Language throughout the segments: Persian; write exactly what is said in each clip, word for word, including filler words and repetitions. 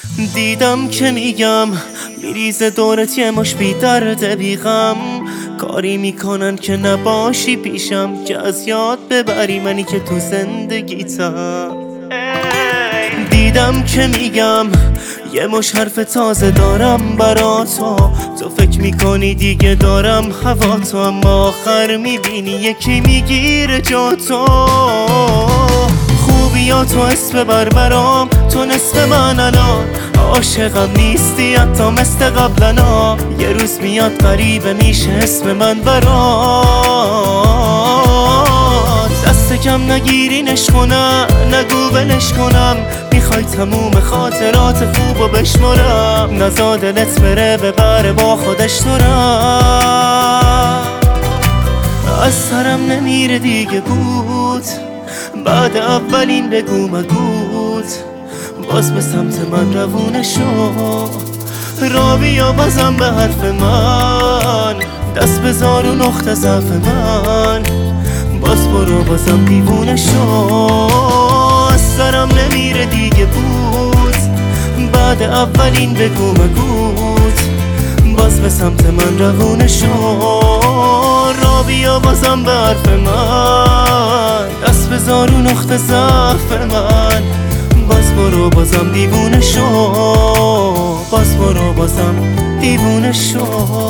دیدم که میگم میریزه دورت یه مش بی درد بیغم، کاری میکنن که نباشی پیشم، که از یاد ببری منی که تو زندگیتم. دیدم که میگم یه مش حرف تازه دارم برا تو، تو فکر میکنی دیگه دارم هوا تو، اما آخر میبینی یکی میگیره جا تو. خوبیا تو اسم بر برام، تو نصف من الان، عاشقم نیستی حتی مثل قبلنا. یه روز میاد غریبه میشه اسم من برات. دست کم نگیرینش کنم، نگو ولش کنم، میخوای تموم خاطرات خوبو بشمرم، نزا دلت بره ببره با خودش تو رم. از سرم نمیره دیگه بود، بعد اولین بگو مگوت، باز به سمت من روونه شو. را بیا بازم به حرف من، دست بذار و نقطه ضعف من، باز برو بازم دیوونه شو. از سرم نمیره دیگه بود، بعد اولین بگو مگوت، باز به سمت من روونه شو. را بیا بازم به حرف من، دست بذار و نقطه ضعف من، باز برو بازم دیوونه شو، باز برو بازم دیوونه شو.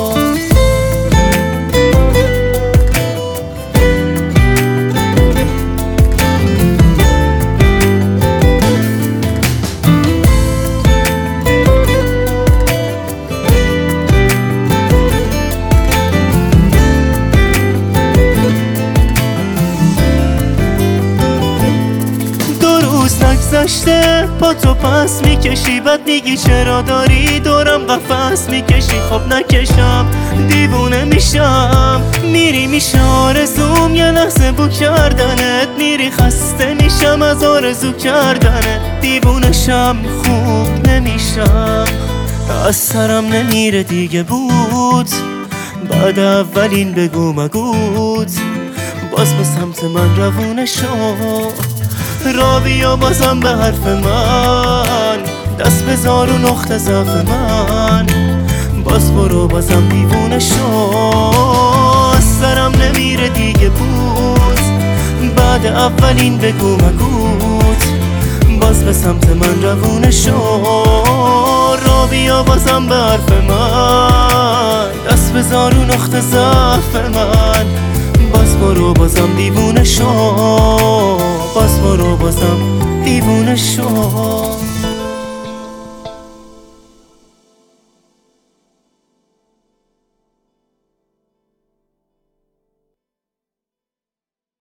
نگذشته با تو پس میکشی، بعد میگی چرا داری دورم قفس میکشی. خب نکشم دیوونه میشم، میری میشه آرزوم یه لحظه بو کردنت، میری خسته میشم از آرزو کردنت. دیوونه شم خوب نمیشم، از سرم نمیره دیگه بود، بعد اولین بگو مگوت، باز به سمت من روونه شو. را بیا بازم به حرف من، دست بذار و نقطه ضعف من، باز برو بازم دیوونه شو. از سرم نمیره دیگه بود، بعد اولین بگو مگوت، باز به سمت من روونه شو. را بیا بازم به حرف من، دست بذار و نقطه ضعف من، باز برو بازم دیوونه شو، باز برو بازم دیوونه شو.